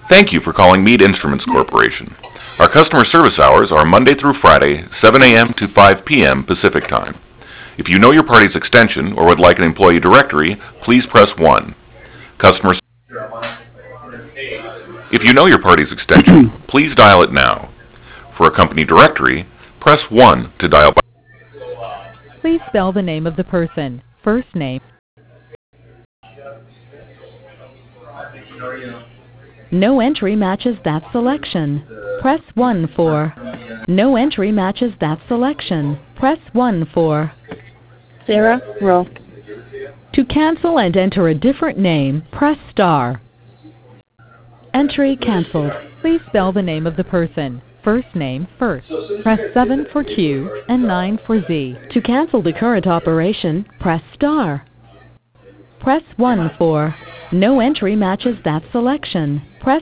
Thank you for calling Mead Instruments Corporation. Our customer service hours are Monday through Friday, 7 a.m. to 5 p.m. Pacific Time. If you know your party's extension or would like an employee directory, please press 1. Customer If you know your party's extension, please dial it now. For a company directory, press 1 to dial by. Please spell the name of the person. First name. No entry matches that selection. Press 1 for. No entry matches that selection. Press 1 for. Sarah Rowe. To cancel and enter a different name, press star. Entry canceled. Please spell the name of the person. First name first. Press 7 for Q and 9 for Z. To cancel the current operation, press star. Press 1 for. No entry matches that selection. Press